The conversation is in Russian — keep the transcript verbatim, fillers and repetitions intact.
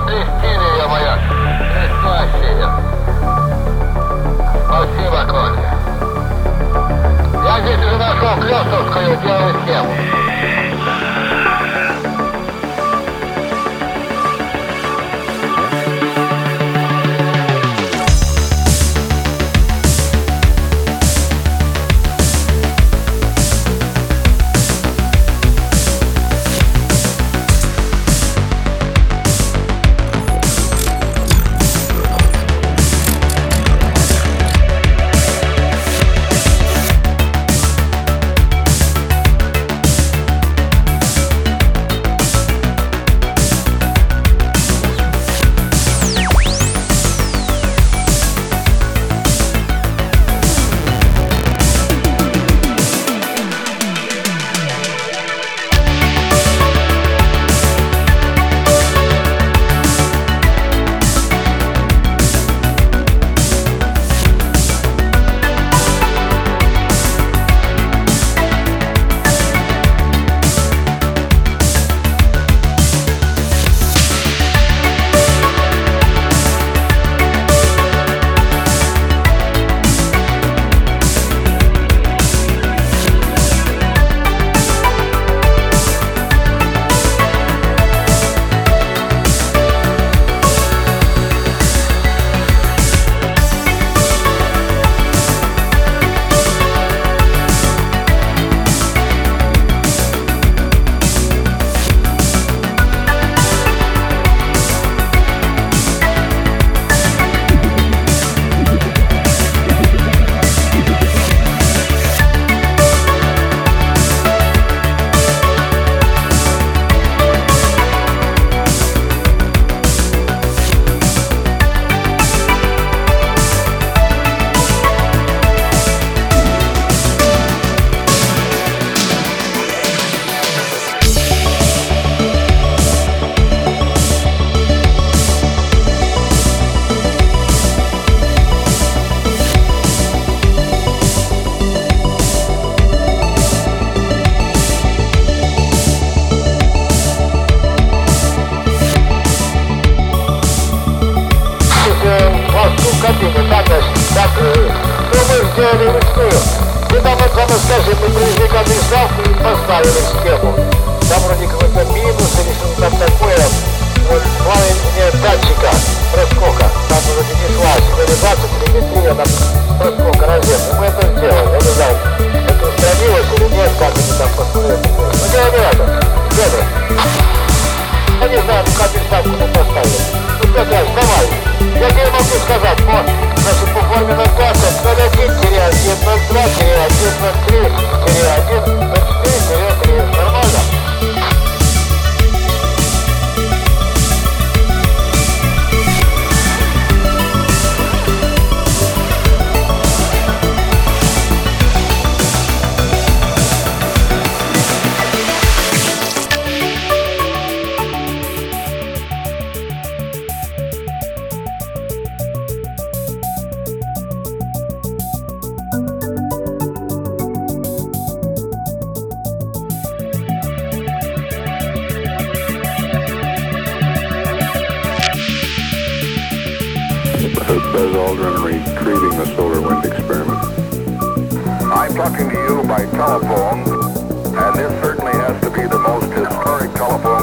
Крестили ее, маяк. Крестящие. Спасибо, Коля. Я здесь уже нашел Клёстовскую белую схему. сделали вручную. Мы там вот вам скажем, мы привезли конденсатку и поставили схему. Там вроде какой-то минус или что-то там такое. Вот плавание датчика проскока. Там вроде не шла сигнализация, телеметрия, там проскока розетки. Мы это сделали. Я не знаю, это устранилось или нет, как они там посмотрели. Ну дело не это. Федор. Я не знаю, ну конденсатку мы поставили. Ну Петр, давай. Я тебе могу сказать, но, значит, по форме ноль двадцать, ноль один один, ноль два один, ноль три один, ноль четыре три. Нормально? Buzz Aldrin retrieving the solar wind experiment. I'm talking to you by telephone, and this certainly has to be the most historic telephone